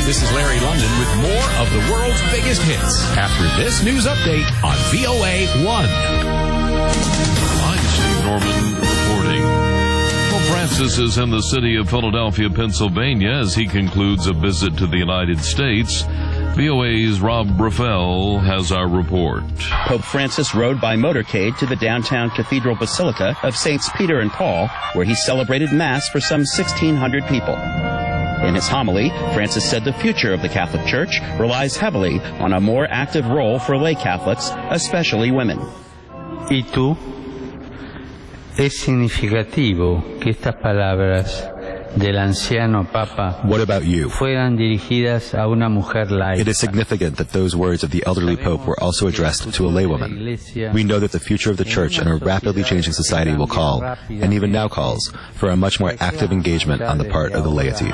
This is Larry London with more of the world's biggest hits after this news update on VOA 1. I'm Steve Norman reporting. Pope Francis is in the city of Philadelphia, Pennsylvania, as he concludes a visit to the United States. VOA's Rob Rafael has our report. Pope Francis rode by motorcade to the downtown Cathedral Basilica of Saints Peter and Paul, where he celebrated Mass for some 1,600 people. In his homily, Francis said the future of the Catholic Church relies heavily on a more active role for lay Catholics, especially women. ¿Y tú? Es significativo que estas palabras del anciano Papa What about you? fueran dirigidas a una mujer laica. It is significant that those words of the elderly Pope were also addressed to a laywoman. We know that the future of the Church and a rapidly changing society will call, and even now calls, for a much more active engagement on the part of the laity.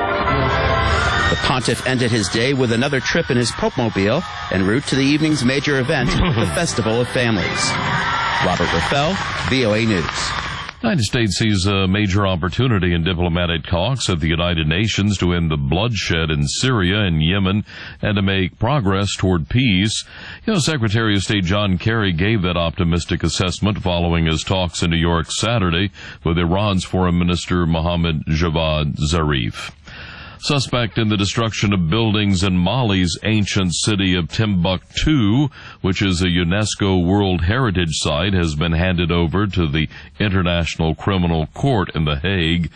The pontiff ended his day with another trip in his Pope-mobile en route to the evening's major event, the Festival of Families. Robert Rafael, VOA News. The United States sees a major opportunity in diplomatic talks at the United Nations to end the bloodshed in Syria and Yemen and to make progress toward peace. U.S. Secretary of State John Kerry gave that optimistic assessment following his talks in New York Saturday with Iran's Foreign Minister Mohammad Javad Zarif. Suspect in the destruction of buildings in Mali's ancient city of Timbuktu, which is a UNESCO World Heritage Site, has been handed over to the International Criminal Court in The Hague.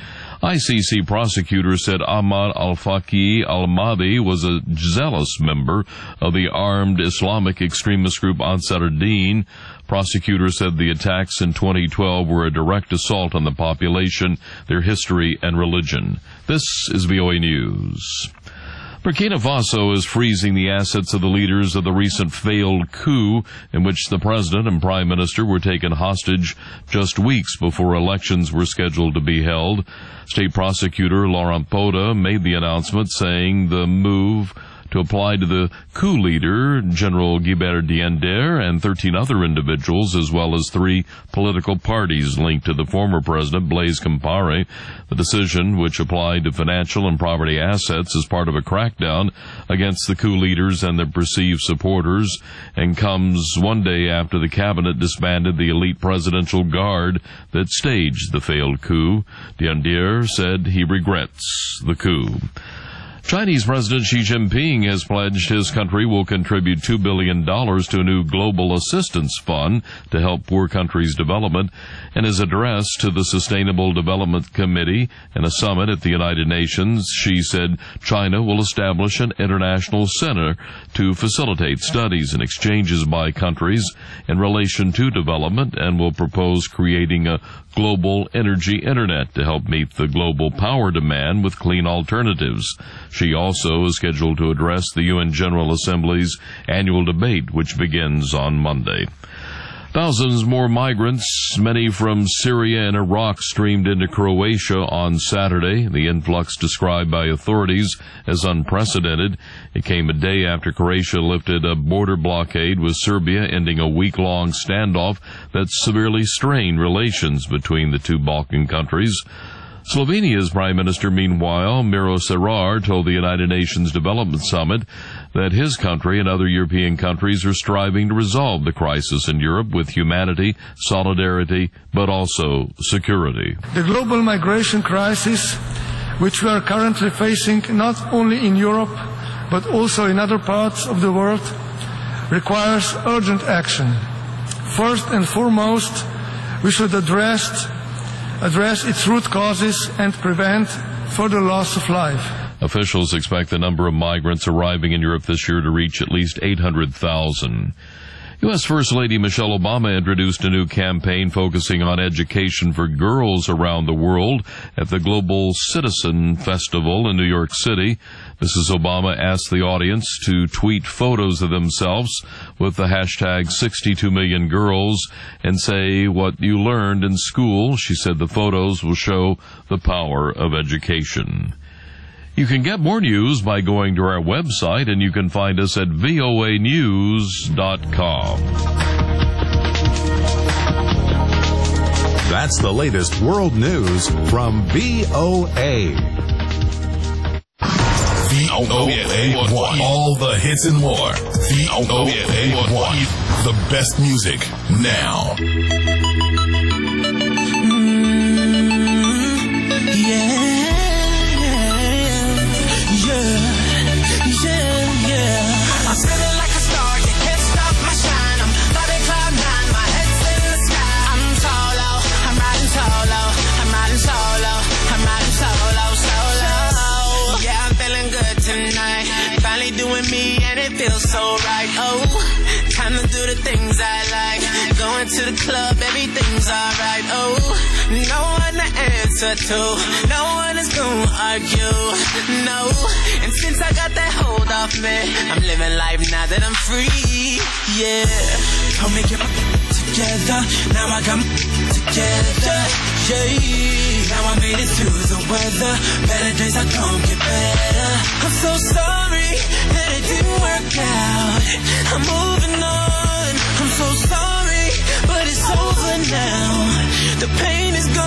ICC prosecutors said Ahmad al-Faqih al-Mahdi was a zealous member of the armed Islamic extremist group Ansar ad-Din. Prosecutors said the attacks in 2012 were a direct assault on the population, their history, and religion. This is VOA News. Burkina Faso is freezing the assets of the leaders of the recent failed coup in which the president and prime minister were taken hostage just weeks before elections were scheduled to be held. State prosecutor Laurent Poda made the announcement, saying the move to apply to the coup leader, General Guibert Diender, and 13 other individuals, as well as 3 political parties linked to the former president, Blaise Compaoré. The decision, which applied to financial and property assets as part of a crackdown against the coup leaders and their perceived supporters, and comes one day after the cabinet disbanded the elite presidential guard that staged the failed coup. Diender said he regrets the coup. Chinese President Xi Jinping has pledged his country will contribute $2 billion to a new global assistance fund to help poor countries' development. In his address to the Sustainable Development Committee in a summit at the United Nations, Xi said China will establish an international center to facilitate studies and exchanges by countries in relation to development and will propose creating a global energy internet to help meet the global power demand with clean alternatives. She also is scheduled to address the UN General Assembly's annual debate, which begins on Monday. Thousands more migrants, many from Syria and Iraq, streamed into Croatia on Saturday, the influx described by authorities as unprecedented. It came a day after Croatia lifted a border blockade with Serbia, ending a week-long standoff that severely strained relations between the two Balkan countries. Slovenia's Prime Minister, meanwhile, Miro Cerar, told the United Nations Development Summit that his country and other European countries are striving to resolve the crisis in Europe with humanity, solidarity, but also security. The global migration crisis, which we are currently facing not only in Europe, but also in other parts of the world, requires urgent action. First and foremost, we should address its root causes and prevent further loss of life. Officials expect the number of migrants arriving in Europe this year to reach at least 800,000. U.S. First Lady Michelle Obama introduced a new campaign focusing on education for girls around the world at the Global Citizen Festival in New York City. Mrs. Obama asked the audience to tweet photos of themselves with the hashtag 62MillionGirls and say what you learned in school. She said the photos will show the power of education. You can get more news by going to our website, and you can find us at voanews.com. That's the latest world news from VOA. VOA1. All the hits and more. VOA1. The best music now. I'm spinning like a star, you can't stop my shine. I'm flying cloud nine, my head's in the sky. I'm solo, I'm riding solo, I'm riding solo, I'm riding solo, solo. Yeah, I'm feeling good tonight. Finally doing me and it feels so right. Oh, time to do the things I like. Going to the club, everything's alright. Oh, no one to answer to, no one is gonna argue. No, and since I got that hold off me, I'm living life now that I'm free. Yeah, told me get my together, now I got my together. Yeah, now I made it through the weather. Better days are gonna get better. I'm so sorry that it didn't work out. I'm moving on. I'm so sorry, but it's over now. The pain is gone.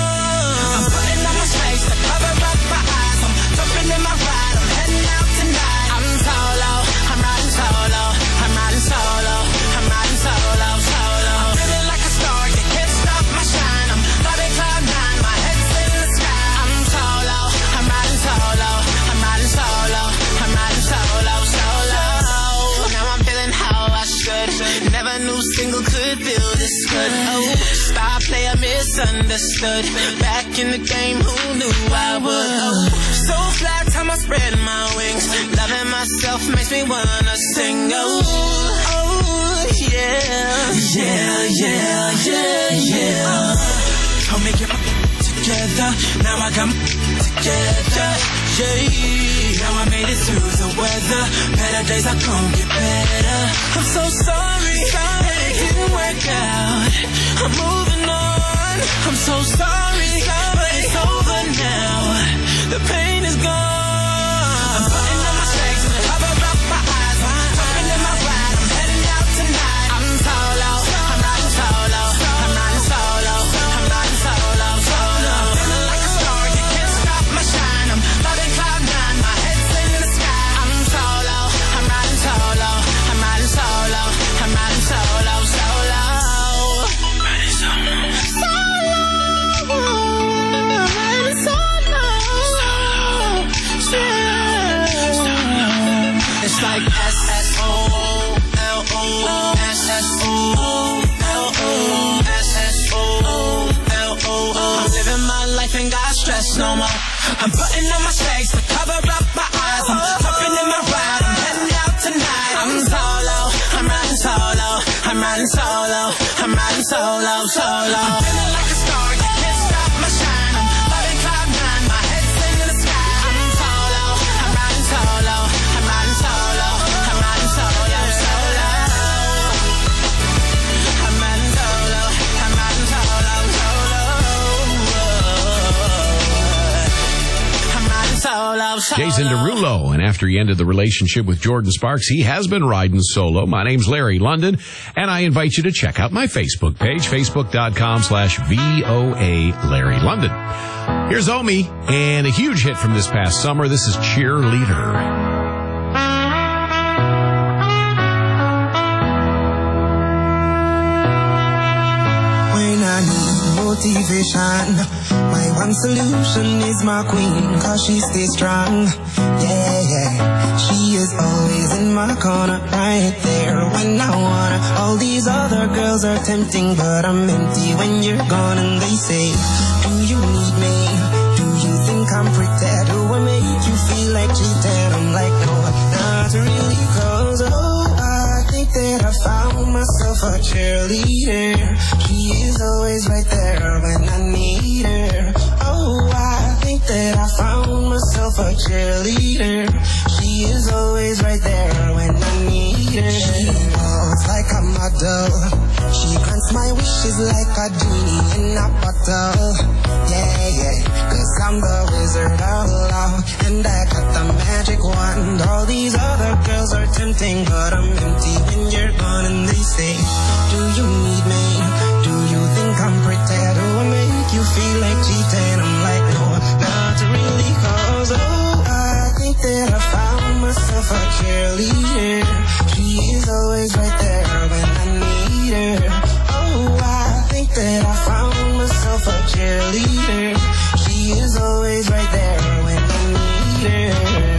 I'm putting on my face to cover up my eyes. I'm jumping in my ride. I'm heading out tonight. I'm solo. I'm riding solo. I'm riding solo. I'm riding solo, solo. I'm feeling like a star. You can't stop my shine. I'm flying cloud nine. My head's in the sky. I'm solo. I'm riding solo. I'm riding solo. I'm riding solo, solo. Now I'm feeling how I should. Never knew single could feel this good. Oh, star player misunderstood. Back in the game, who knew I would? Oh, so fly, time I spread my wings. Loving myself makes me wanna sing. Oh, oh, yeah. Yeah, yeah, yeah, yeah. Told me get my together. Now I got my together. Yeah, now I made it through the weather. Better days are gonna get better. I'm so sorry that it didn't work out. I'm moving on. I'm so sorry, but it's over now. The pain is gone. I'm putting on my shades and cover up my eyes. I'm jumping in my ride. I'm heading out tonight. I'm solo. I'm riding solo. I'm riding solo. I'm riding solo, solo. I'm feeling like a star. You can't stop my shine. I'm flying cloud nine. My head's in the sky. I'm solo. I'm riding solo. I'm riding solo. I'm riding solo, solo. Riding solo. Solo. Riding solo. Solo. It's like S-S-O-L-O. S-S-O-L-O. S-S-O-L-O. I'm living my life, ain't got stress no more. I'm putting on my shades to cover up my eyes. I'm jumping in my ride. I'm heading out tonight. I'm solo. I'm riding solo. I'm riding solo. I'm riding solo, solo. I'm feeling like a star. You can't stop my shine. I'm flying cloud nine. My head's in the sky. I'm solo. I'm riding solo. I'm riding solo. I'm riding solo, solo. I'm riding solo. I'm riding solo, solo. I'm riding solo, solo. Jason Derulo, and after he ended the relationship with Jordan Sparks, he has been riding solo. My name's Larry London, and I invite you to check out my Facebook page, facebook.com/VOA Larry London. Here's Omi, and a huge hit from this past summer. This is Cheerleader. When I need motivation, my one solution is my queen, cause she stays strong. Yeah, yeah, she is always in my corner, right there when I wanna. All these other girls are tempting, but I'm empty when you're gone. And they say, do you need me? Do you think I'm pretend? Do I make you feel like cheating? I'm like, no, not really, cause I think that I found myself a cheerleader. She is always right there when I need her. Oh, I think that I found myself a cheerleader. She is always right there when I need her. She walks like a model. She grants my wishes like a genie in a bottle. Yeah, yeah, cause I'm the wizard of love, and I got the magic wand. All these other girls are tempting, but I'm empty when you're gone. And they say, do you need me? Do you think I'm pretend? Do I make you feel like cheating? I'm like, no, not really, cause I think that I a cheerleader. She is always right there when I need her. Oh, I think that I found myself a cheerleader. She is always right there when I need her.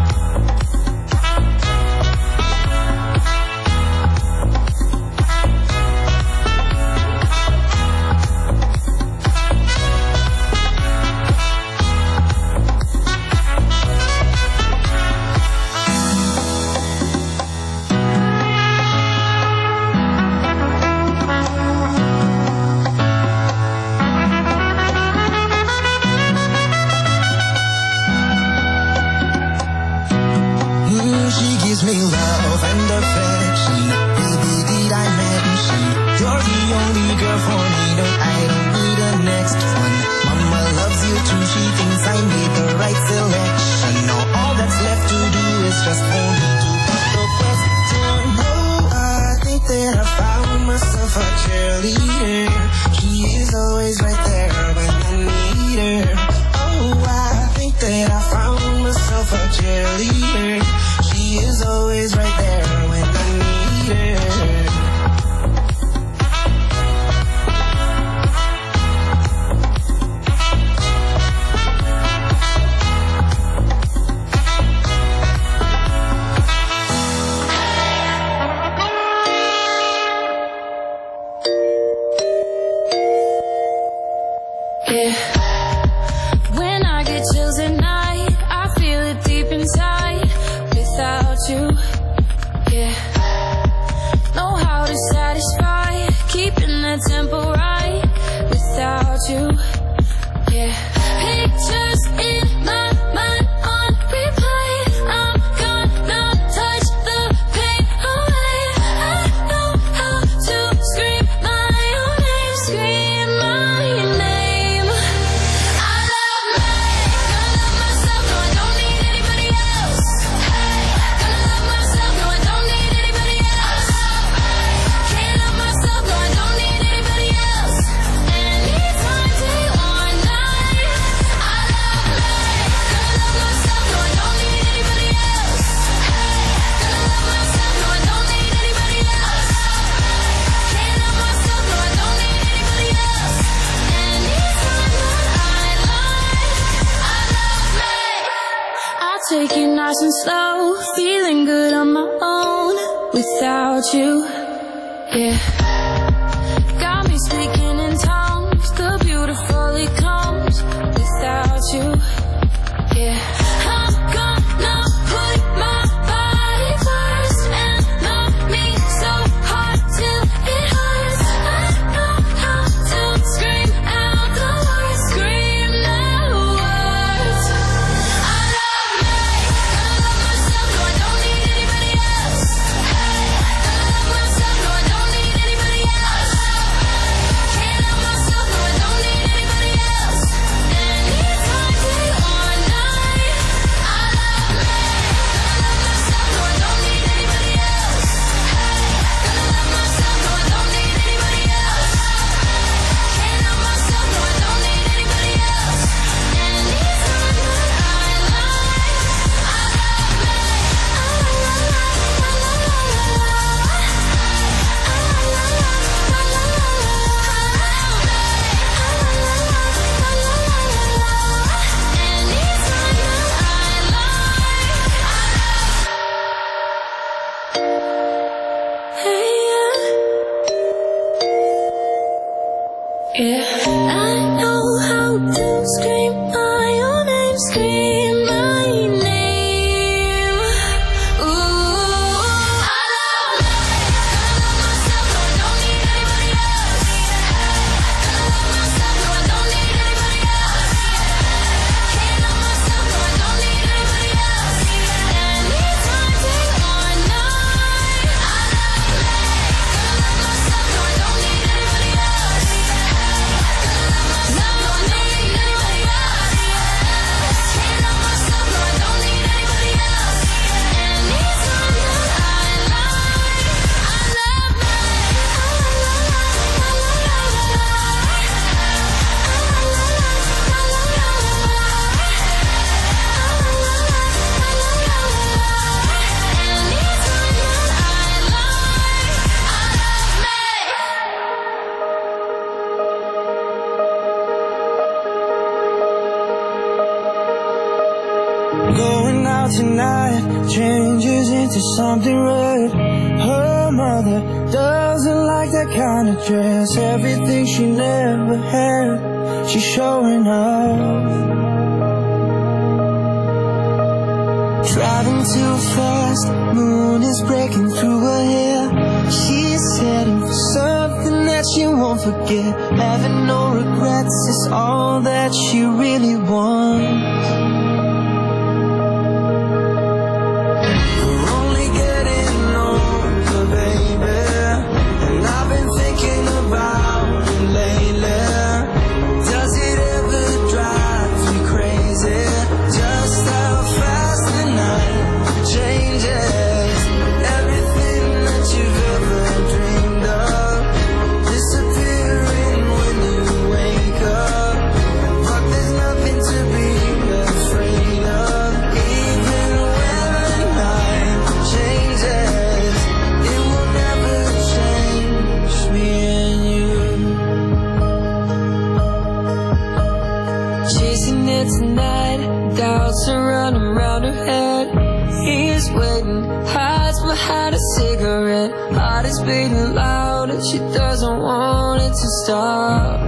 She gives me love and affection. Baby, did I mention you're the only girl for me? No, I don't need a next one. Mama loves you too. She thinks I made the right selection. Now all that's left to do is just for me to put the question. Oh, I think that I found myself a cheerleader. She is always right there when I need her. Oh, I think that I found myself a cheerleader. She is always right there when I need her. Yeah. When I get chills at night, I feel it deep inside. Without you, yeah. Know how to satisfy, keeping that tempo right. Without you, yeah. Pictures in my mind on replay. I'm gonna touch the pain away. I know how to scream my own name, scream my name. I love me, gonna love myself, no I don't need anybody else. Hey, gonna love myself, no I don't need anybody else. Can't love myself, no I don't need anybody else. Anytime, day or night. I love me, gonna love myself, no I don't need anybody else. Hey, gonna love myself, no I don't need anybody else. Can't love myself, no I don't need anybody else. Anytime that I love me. I take it nice and slow, feeling good on my own. Without you, yeah. Got me speaking in tongues, the beautiful it comes. Without you, yeah. I'm gonna put my body first and love me so hard till it hurts. I know how to scream out the words, scream the words. I love me, gonna love myself, no I don't need anybody else. Hey, gonna love myself, no I don't need anybody Going out tonight changes into something red. Her mother doesn't like that kind of dress. Everything she never had, she's showing off. Driving too fast, moon is breaking through her hair. She's heading for something that she won't forget. Having no regrets is all that she really wants. We're only getting older, baby, and I've been thinking about it lately. Does it ever drive you crazy? Just how fast the night changes. Everything that you've ever dreamed of disappearing when you wake up. But there's nothing to be afraid of. Even when the night changes, it will never change me and you. Chasing it tonight, doubts are running round her head. He's waiting, hides behind a cigarette. Heart is beating loud and she doesn't want it to stop.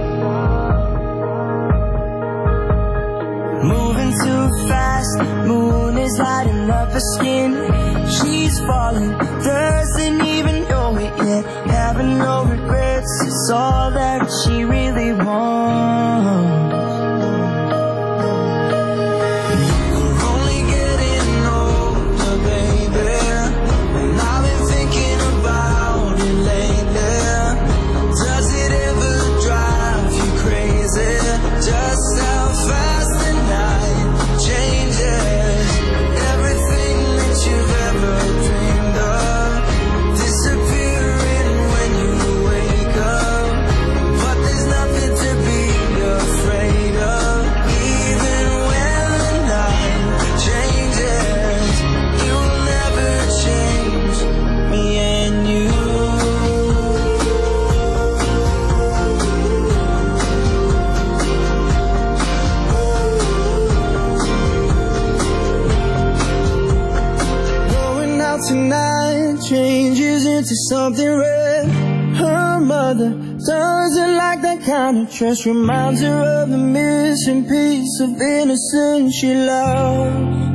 Moving too fast, moon is lighting up her skin. She's falling, doesn't even know it yet. Having no regrets, it's all that she really wants. Just how fast the night changes. Everything that you've ever dreamed of disappearing when you wake up. But there's nothing to be afraid of. Even when the night changes, it will never change me and you. Tonight changes into something red. Her mother doesn't like that kind of dress. Reminds her of the missing piece of innocence she lost.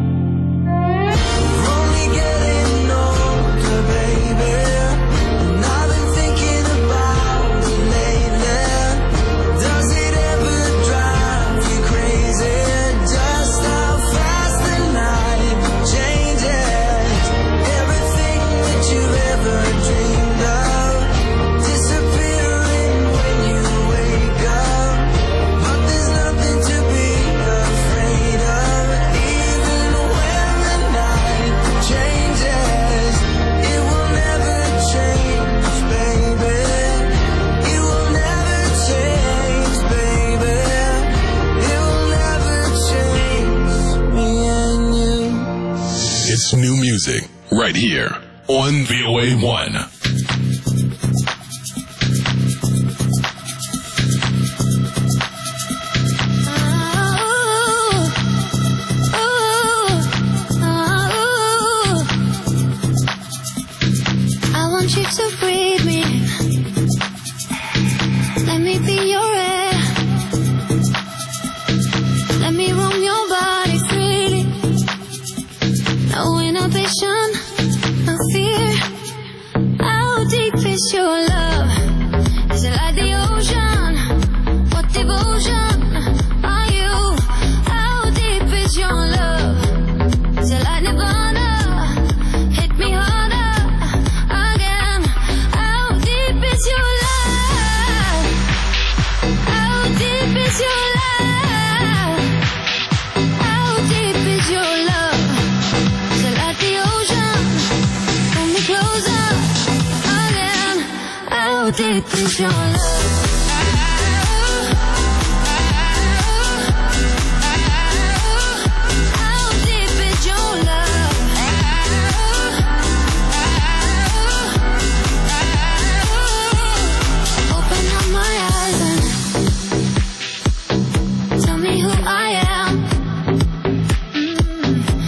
Only getting older, baby, and I've been thinking about it lately. Does it ever drive you crazy? Just how fast the night changes. Everything that you've ever dreamed of disappearing when you wake up. But there's nothing to be afraid of. Even when the night changes, it will never change, baby. It will never change, baby. It will never change me and you. It's new music right here on VOA1. I want you to breathe me. Let me be your air. Let me roam your body freely. No inhibition, no fear. How deep is your love? Is it like the ocean? What devotion are you? How deep is your love? Is it like Nirvana? Hit me harder again. How deep is your love? How deep is your love? How deep is your love? Is it like the ocean? Pull me closer again. How deep is your love? How deep is your love? Open up my eyes and tell me who I am.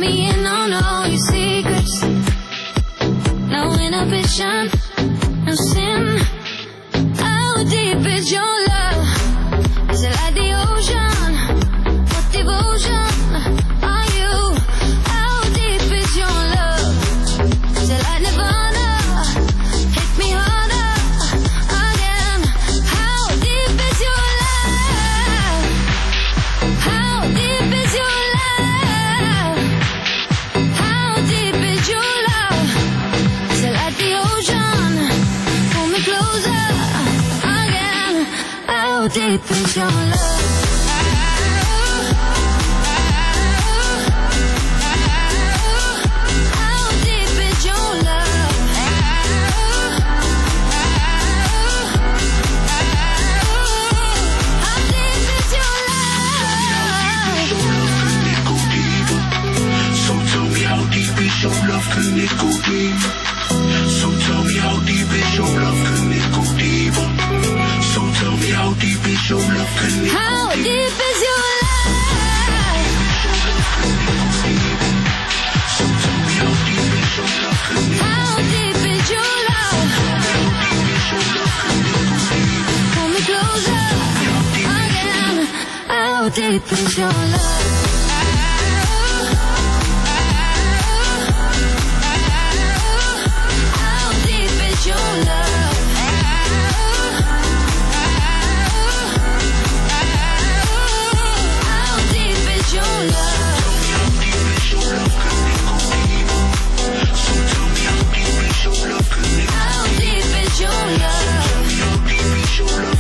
me in on all your secrets. No inhibition, no sin. How deep is your love? Is it like the ocean? What devotion are you? How deep is your love? Is it like Nirvana? Hit me harder again. How deep is your love? How deep is your love? How deep is your love? Is it like the ocean? Pull me closer again. How deep is your love? How deep is your love? How deep is your love? So tell me how deep is your love, can it go deep? So tell me how deep is your love, can it go deeper? So tell me how deep is your love, can it go How deep is your love? So tell me how deep is your love, can it How deep is your love? Pull me closer again. How deep is your love? How deep is your love? How deep is your love? How deep is your love?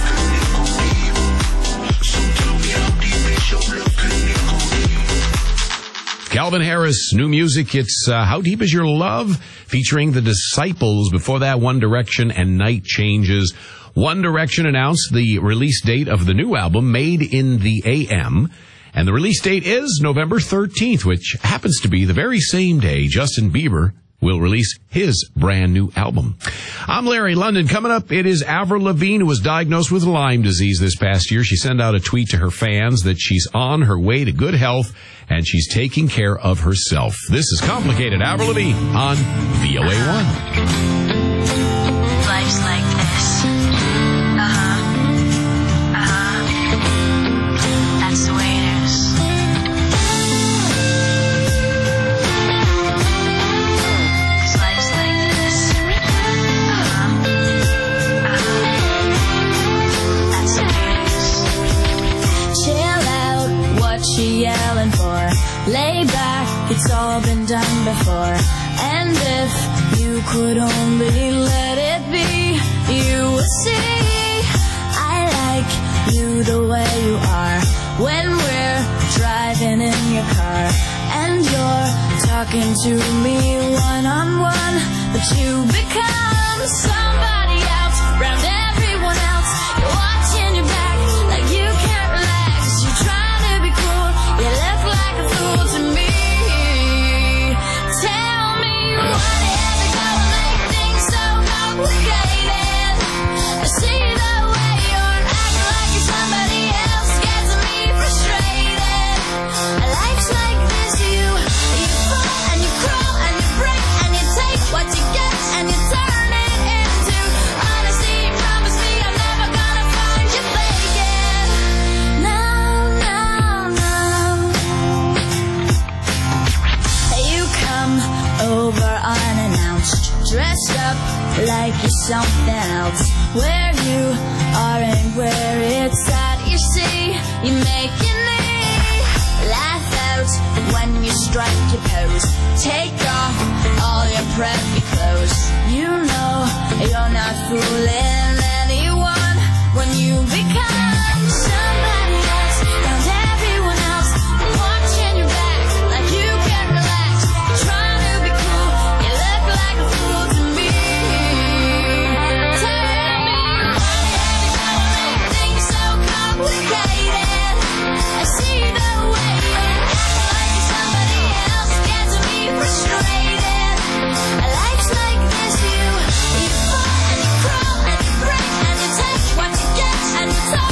Calvin Harris, new music. It's How Deep Is Your Love, featuring the Disciples. Before that, One Direction and Night Changes. One Direction announced the release date of the new album, Made in the AM. And the release date is November 13th, which happens to be the very same day Justin Bieber will release his brand new album. I'm Larry London. Coming up, it is Avril Lavigne, who was diagnosed with Lyme disease this past year. She sent out a tweet to her fans that she's on her way to good health and she's taking care of herself. This is Complicated. Avril Lavigne on VOA1. Life's like this. That's the way it is. Life's like this. That's the way it is. Chill out, what you yelling for? Lay back, it's all been done before. And if you could only let it be, you would see I like you the way you are. When we're driving in your car and you're talking to me one-on-one, but you become somebody else around everyone else. You're watching your back like you can't relax. You're trying to be cool, you look like a fool to me. Tell me what is it gonna make things so complicated? I see the way you're acting like you're somebody else, gets me frustrated. Life's like this, you fall and you crawl and you break and you take what you get and you turn it into honesty. Promise me I'm never gonna find you faking. No, no, no. You come over unannounced, dressed up like you're something else. Where you are and where it's at, you see, you're making me laugh out when you strike your pose. Take off all your preppy clothes. You know you're not fooling anyone when you become somebody else around everyone else. Watching your back like you can't relax. Trying to be cool, you look like a fool to me. Tell me why make things so complicated. I see the way you're acting like you're somebody else, gets me frustrated. Life's like this, you fall and you crawl and you break and you take what you get and you talk.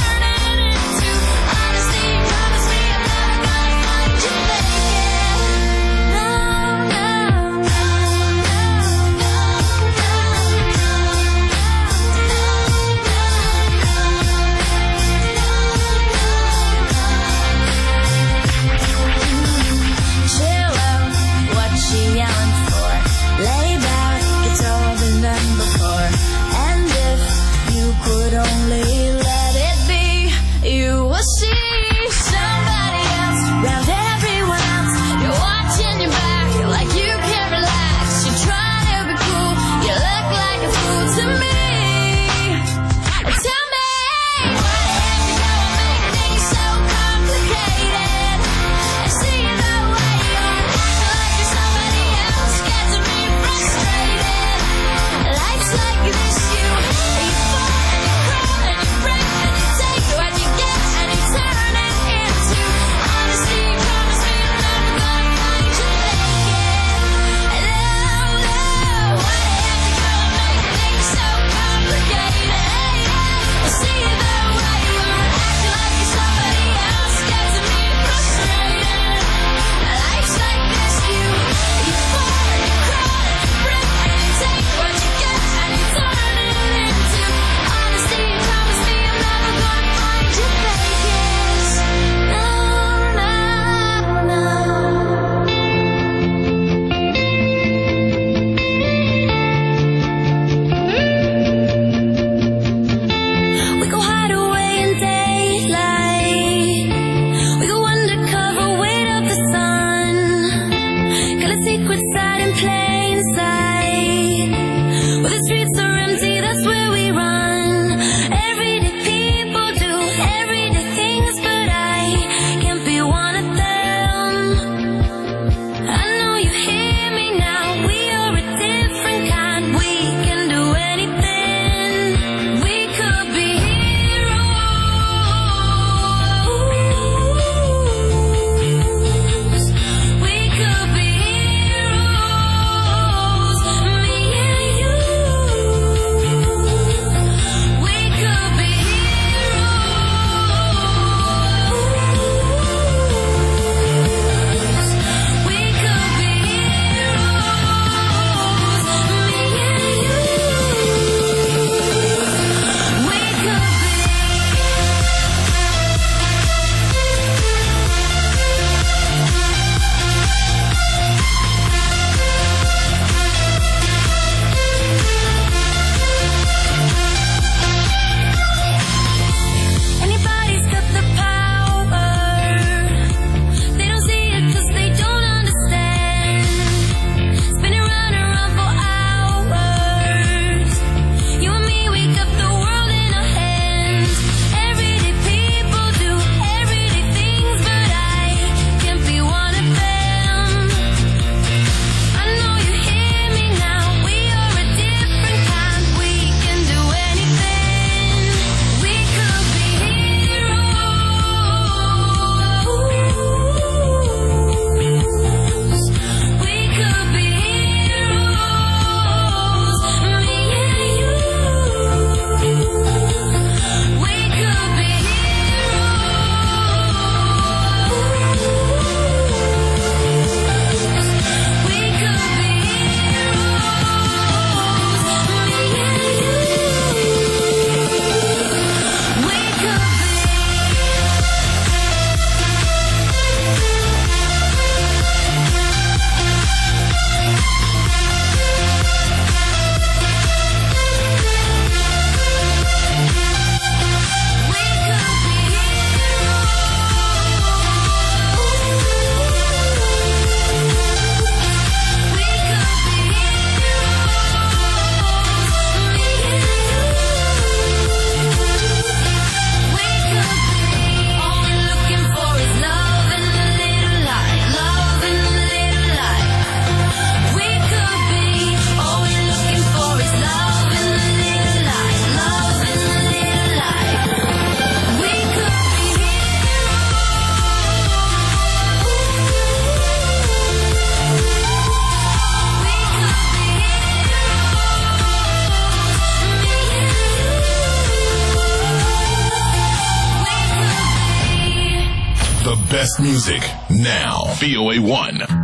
best music now. VOA1.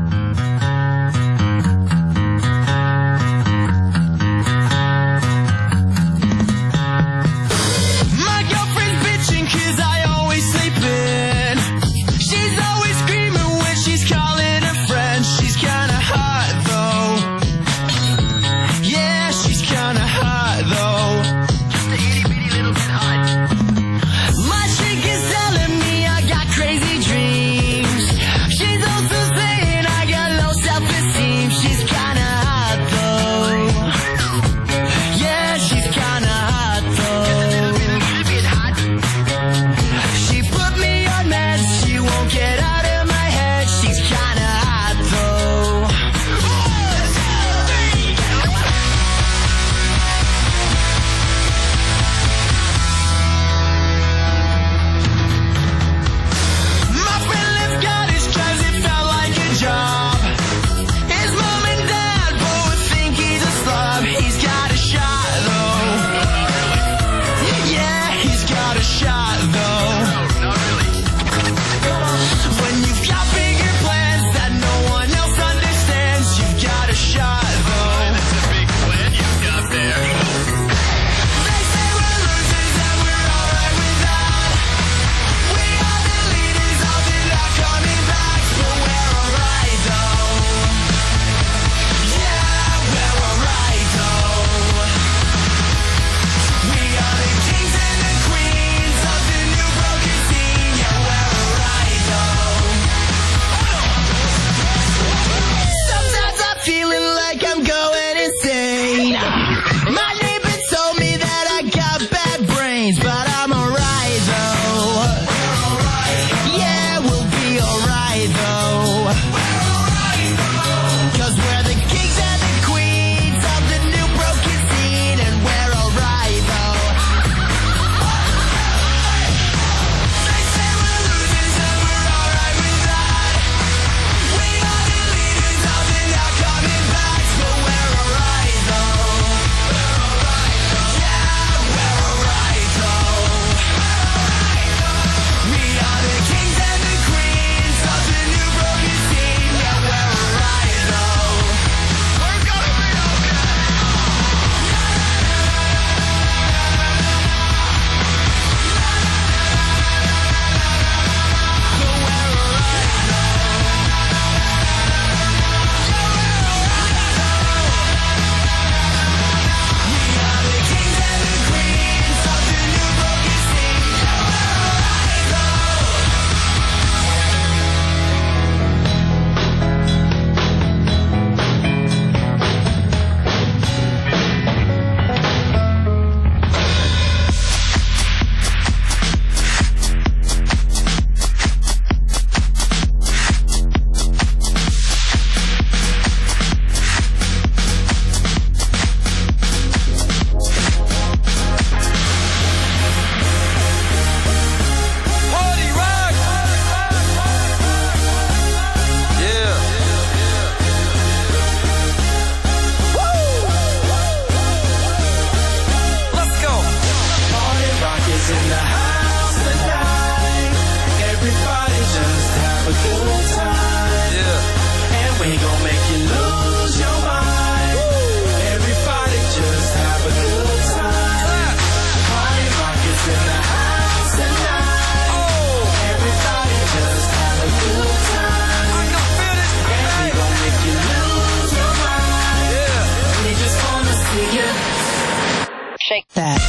Shake that.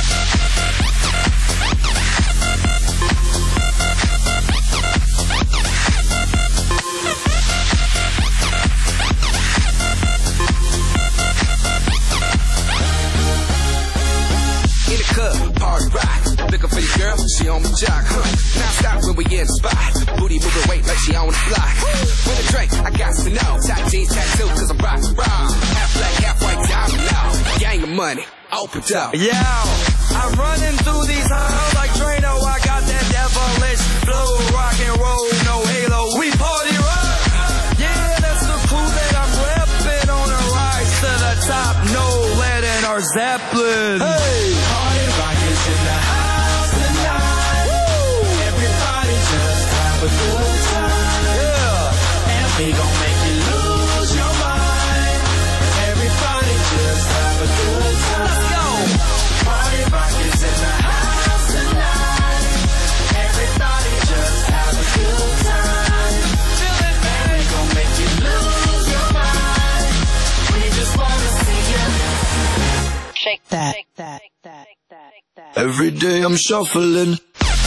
In the club, party rock. Looking for your girl, she on the jock. Now stop when we in the spot. Booty moving weight like she on the fly. With a drink, I got to know. Tight jeans, tattoo, cause I'm rock. Half black, half white, diamond now. Gang of money, opened up. Yeah, I'm running through these halls like Drano. I got that devilish flow. Rock and roll, no halo. We party rock. Yeah, that's the crew that I'm repping. On a rise to the top. No lead in our Zeppelin. Hey, party rock is in the house tonight. Woo! Everybody just have a good time. Every day I'm shuffling.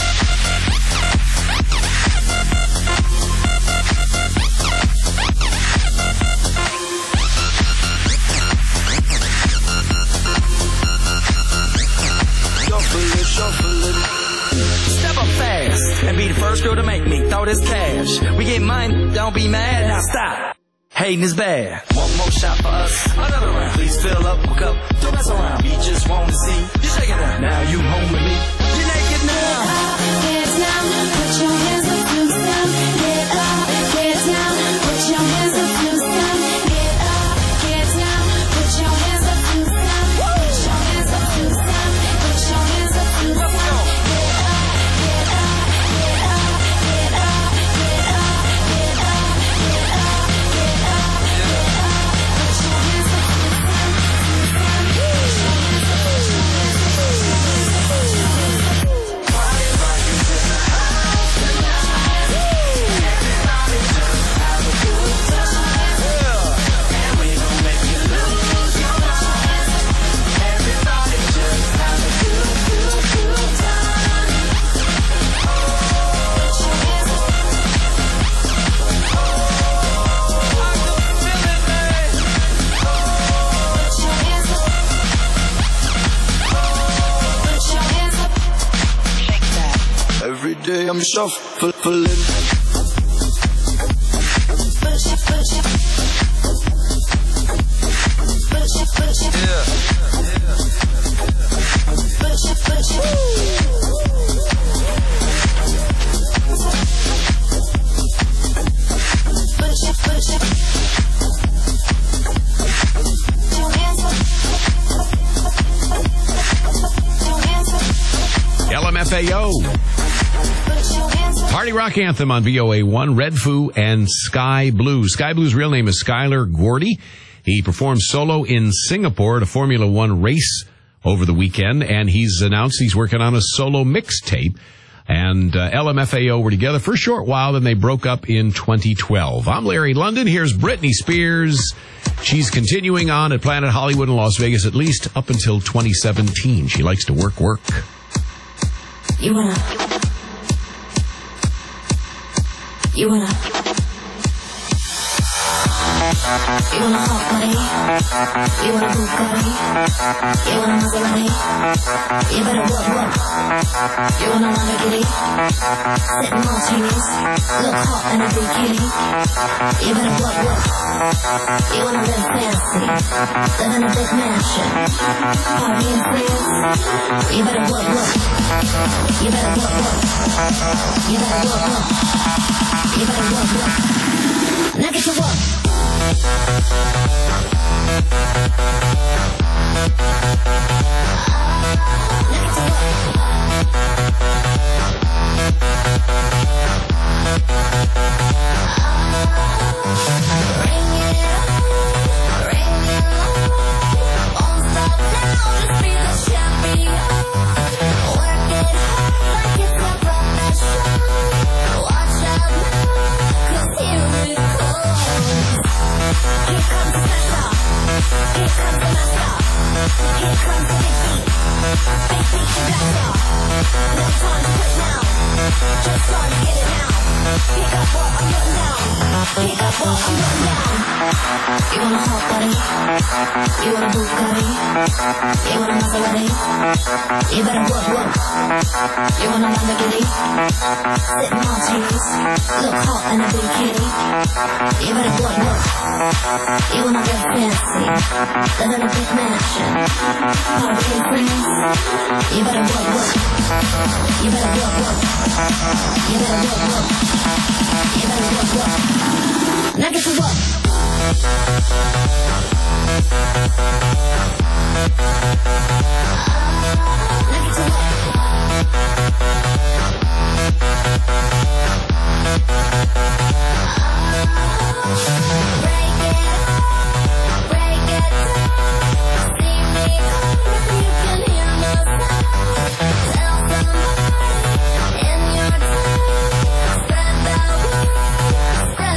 Step up fast and be the first girl to make me throw this cash. We get mine, don't be mad, now stop. Hating is bad. One more shot for us, another round. Please fill up my cup, don't mess around. We just wanna see you shake it out. Now you home with me, you're naked now. Get down, put your hands up, loose down. Get up, get down, put your hands up, loose down. Get up, get down, put your hands up, loose down. Put your hands up, loose down. Put your hands up, loose down. Get up, get up, get up, get up, get up, get up, get up, get up, get up. Put your hands up, loose down. Every day I'm shuffling. LMFAO. Party rock anthem on VOA1, Red Foo and Sky Blue. Sky Blue's real name is Skylar Gordy. He performed solo in Singapore at a Formula One race over the weekend, and he's announced he's working on a solo mixtape. And LMFAO were together for a short while, then they broke up in 2012. I'm Larry London. Here's Britney Spears. She's continuing on at Planet Hollywood in Las Vegas, at least up until 2017. She likes to work. You wanna hot body? You wanna Bugatti? You wanna Maserati? You better work. You wanna Lamborghini? Sitting martinis, look hot in a bikini. You better work. You wanna live fancy, live in a big mansion, party in France. You better work. You better work. You better work. You better work. Now get to work. You wanna hot body? You wanna Bugatti? You wanna Maserati? You better work. You wanna Lamborghini? Sitting martinis, look hot in a bikini. You better work. You wanna live fancy, live in a big mansion, party in France. You better work. You better work. You better work. You better work. Now get to work.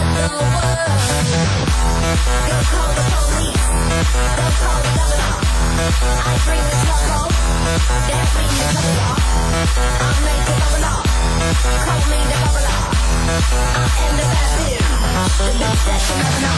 Go call the police. Go call the governor. bring the trouble. That means the trouble. I make it bubble up. Call me the bubble up. I am the bad bitch. The bitch that you never know.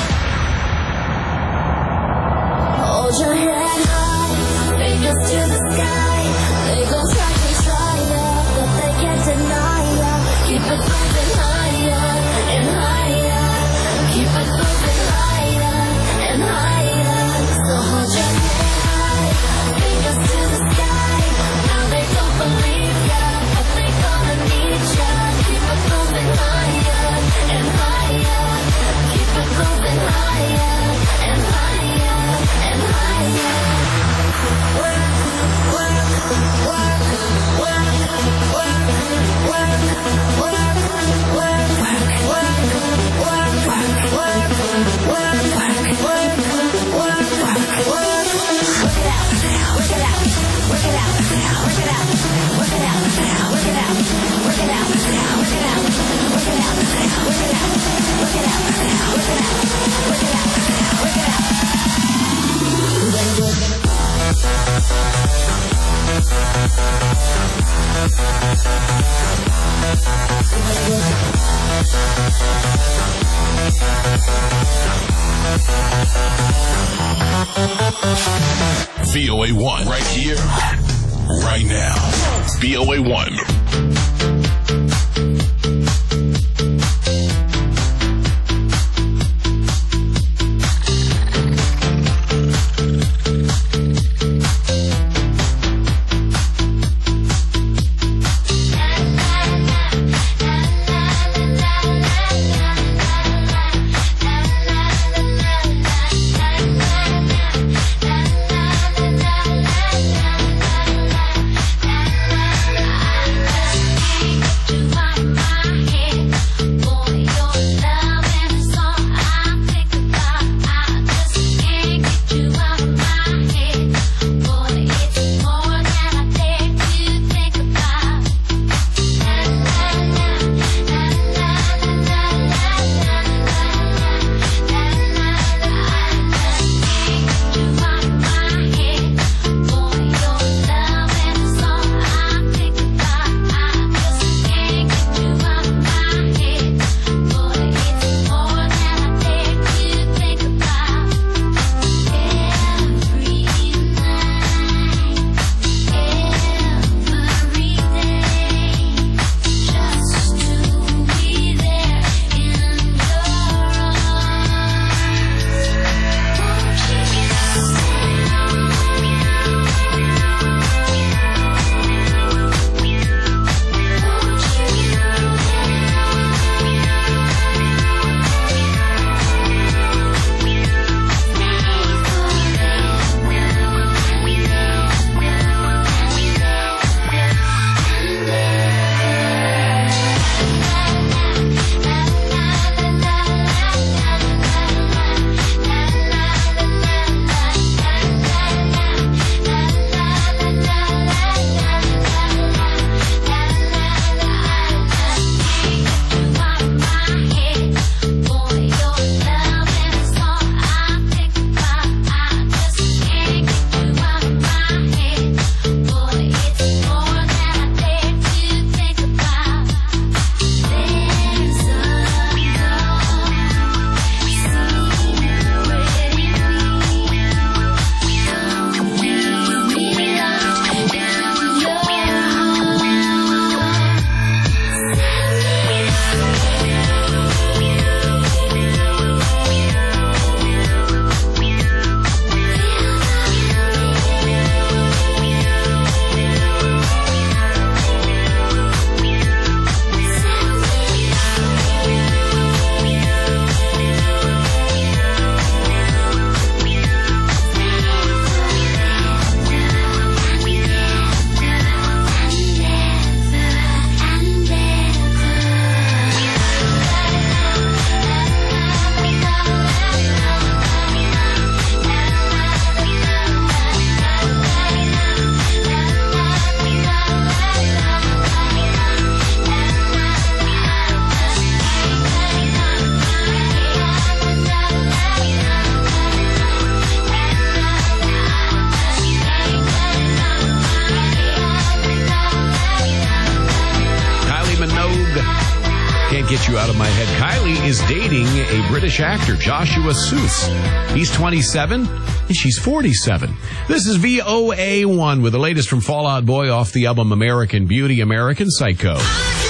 Hold your head high. Fingers to the sky. They gon' try to try ya, but they can't deny ya. Keep it moving higher and higher. Keep it moving higher and higher. So hold your head high, fingers to the sky. Now they don't believe ya, but they gonna need ya. Keep it moving higher and higher. Keep it moving higher and higher and higher. Work, work, work, work, work, work, work, work, VOA1 right here, right now. VOA1. Get You Out of My Head. Kylie is dating a British actor, Joshua Seuss. He's 27 and she's 47. This is VOA1 with the latest from Fall Out Boy off the album American Beauty, American Psycho.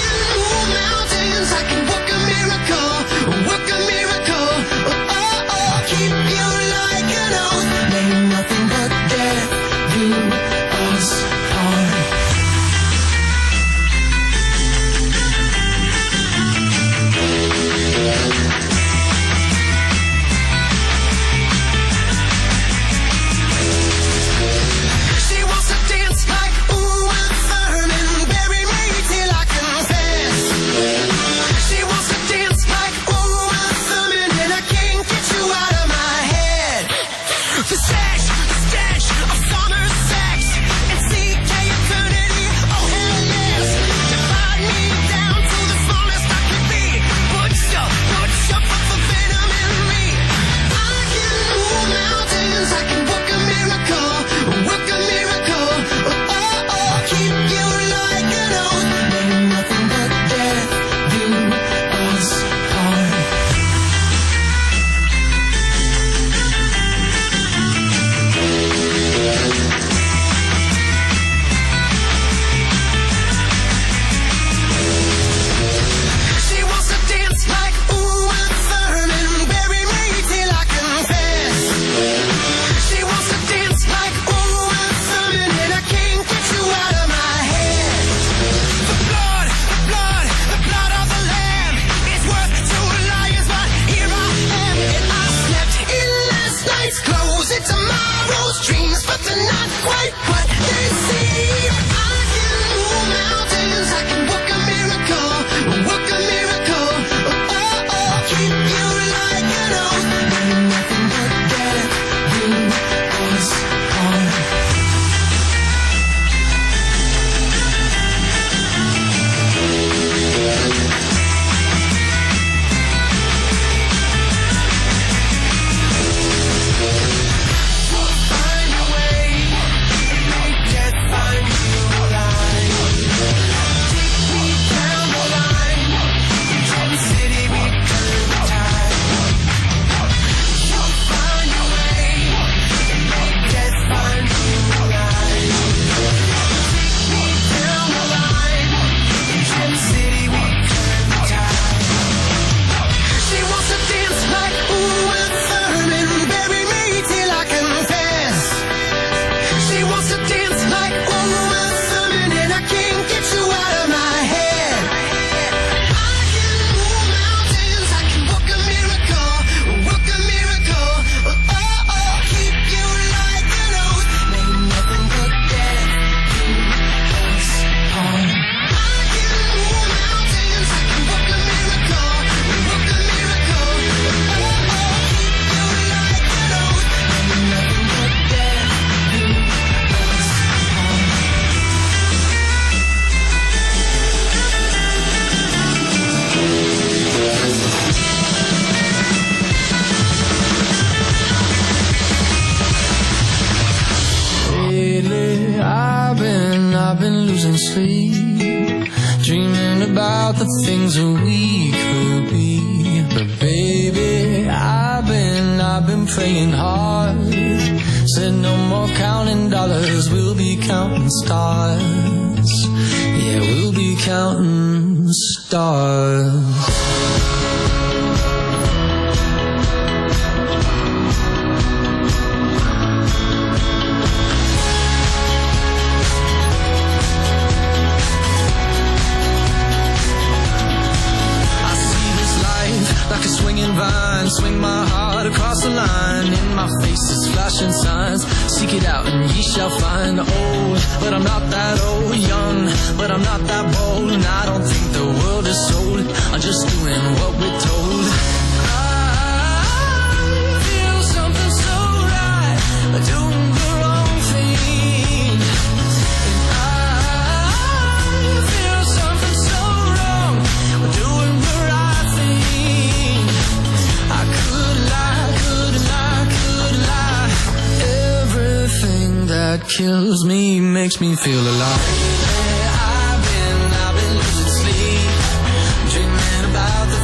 I've been losing sleep, dreaming about the things that we could be. But baby, I've been praying hard. Said no more counting dollars, we'll be counting stars. Yeah, we'll be counting stars. Like a swinging vine, swing my heart across the line. In my face is flashing signs. Seek it out and ye shall find. Old, but I'm not that old. Young, but I'm not that bold. And I don't think the world is sold. I'm just doing what we're told. I feel something so right, doing the wrong thing. And I feel something so wrong, doing the right thing. I could lie. Everything that kills me makes me feel alive. I've been losing sleep, dreaming about the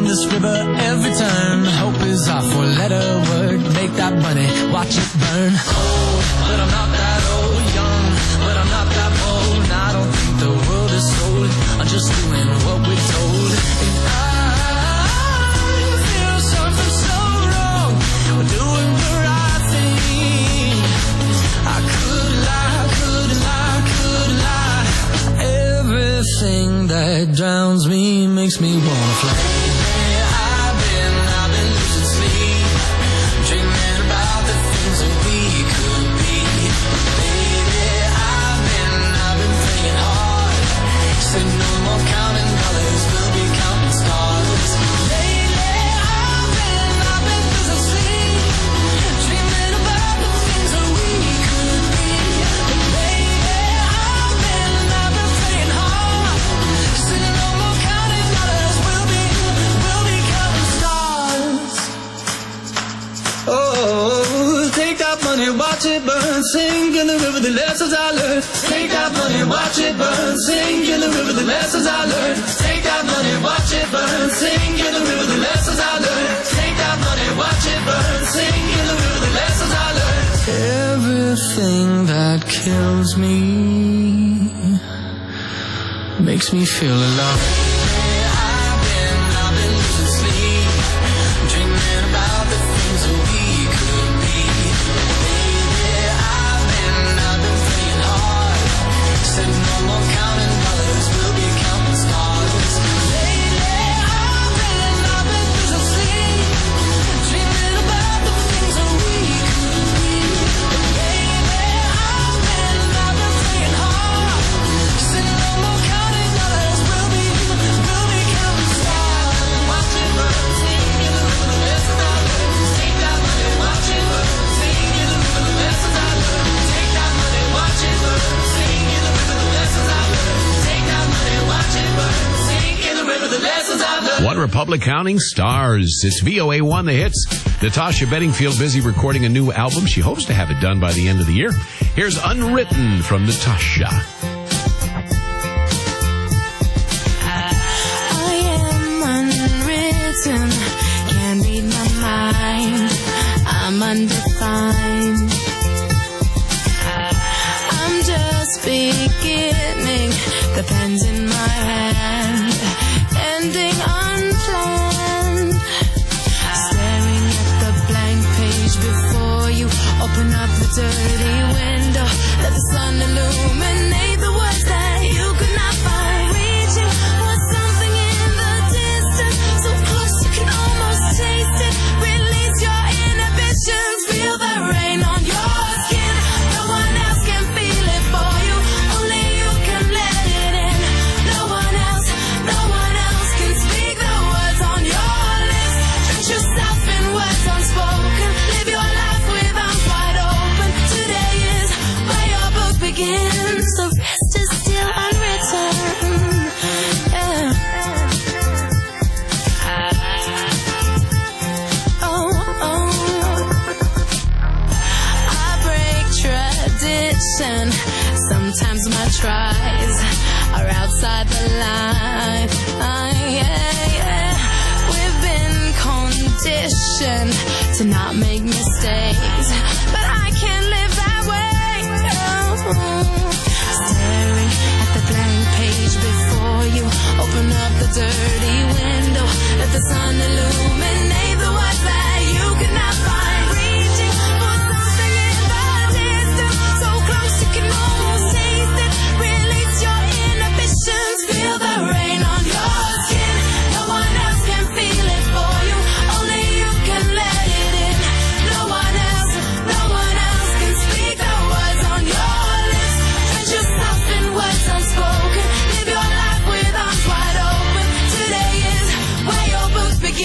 down this river every turn. Hope is our four-letter word. Make that money, watch it burn. Old, but I'm not that old. Young, but I'm not that bold. And I don't think the world is sold. I'm just doing what we're told. And I feel something so wrong. We're doing the right thing. I could lie, could lie, could lie. Everything that drowns me makes me wanna fly. I've been losing sleep, dreaming about the things that we could be. Baby, I've been praying hard. Said no more counting dollars, we'll be counting stars. Lately, I've been losing sleep, dreaming about the things that we could be. Baby, I've been praying hard. Said no more counting dollars, we'll be counting stars. Oh, take that money, watch it burn, sing in the river the lessons I learned. Take that money, watch it burn, sing in the river the lessons I learned. Take that money, watch it burn, sing in the river the lessons I learned. Take that money, watch it burn, sing in the river the lessons I learned. Everything that kills me makes me feel alive. I've been losing sleep, dreaming about the things that we could be. Baby, I've been praying hard. Said no more counting dollars, we'll be counting stars. Lately, I've been losing sleep, dreaming about the things that we could be. Baby, I've been praying hard. Said no more counting dollars, we'll be counting stars. Watch it burn, sing in the river the lessons I learned. Take that money, watch it burn, sing in the river the lessons I learned. Take that money, watch it burn, sing in the river the lessons I learned. Take that money, watch it burn, sing in the river the lessons I learned. One Republic counting stars. It's VOA1 The Hits. Natasha Bedingfield busy recording a new album. She hopes to have it done by the end of the year. Here's Unwritten from Natasha. I am unwritten, can't read my mind. I'm undefined. I'm just beginning, the pen's in my hand, ending unplanned. Staring at the blank page before you, open up the dirty window, let the sun illuminate the words that you could not find. Reaching for something in the distance, so close you can almost taste it. Release your inhibitions, feel the rain on your skin. No one else can feel it for you, only you can let it in. No one else can speak the words on your lips. Drench yourself in words unspoken, live your life with arms wide open. Today is where your book begins, the rest is still unwritten. Yeah. I break tradition. Sometimes my tries are outside the line. We've been conditioned to not make mistakes, but I can't live that way. Staring at the blank page before you, open up the dirty window, let the sun illuminate the words that you could not find. Reaching for something in the distance, so close you can almost taste it. Release your inhibitions, feel the rain on your skin. No one else can feel it for you, only you can let it in. No one else can speak the words on your lips. Drench yourself in words unspoken, live your life with arms wide open. Today is where your books begin.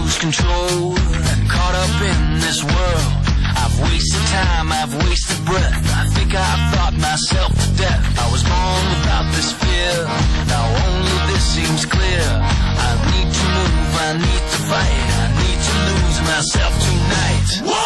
lose control and caught up in this world. I've wasted time, I've wasted breath. I think I've thought myself to death. I was born without this fear. Now only this seems clear. I need to move, I need to fight. I need to lose myself tonight.